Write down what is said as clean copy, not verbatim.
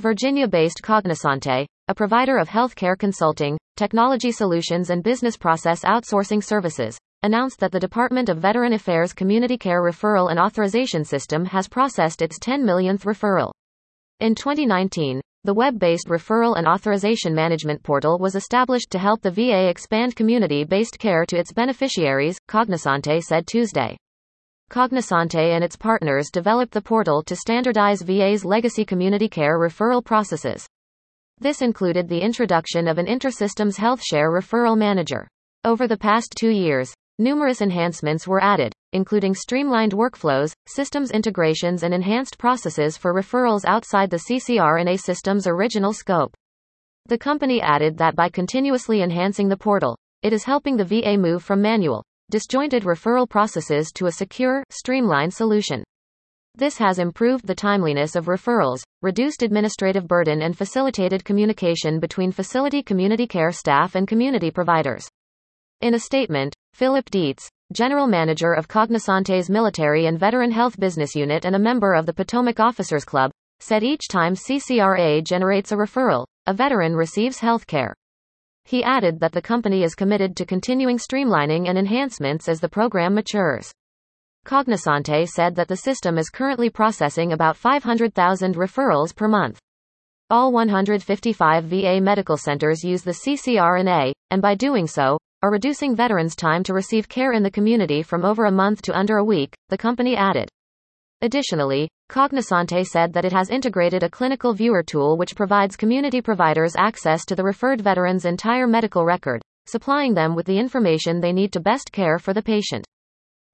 Virginia-based Cognosante, a provider of healthcare consulting, technology solutions and business process outsourcing services, announced that the Department of Veteran Affairs Community Care Referral and Authorization System has processed its 10 millionth referral. In 2019, the web-based Referral and Authorization Management Portal was established to help the VA expand community-based care to its beneficiaries, Cognosante said Tuesday. Cognosante and its partners developed the portal to standardize VA's legacy community care referral processes. This included the introduction of an InterSystems HealthShare referral manager. Over the past 2 years, numerous enhancements were added, including streamlined workflows, systems integrations and enhanced processes for referrals outside the CCRNA system's original scope. The company added that by continuously enhancing the portal, it is helping the VA move from manual, disjointed referral processes to a secure, streamlined solution. This has improved the timeliness of referrals, reduced administrative burden and facilitated communication between facility community care staff and community providers. In a statement, Philip Dietz, General Manager of Cognosante's Military and Veteran Health Business Unit and a member of the Potomac Officers Club, said each time CCRA generates a referral, a veteran receives health care. He added that the company is committed to continuing streamlining and enhancements as the program matures. Cognosante said that the system is currently processing about 500,000 referrals per month. All 155 VA medical centers use the CCRNA, and by doing so, are reducing veterans' time to receive care in the community from over a month to under a week, the company added. Additionally, Cognosante said that it has integrated a clinical viewer tool which provides community providers access to the referred veteran's entire medical record, supplying them with the information they need to best care for the patient.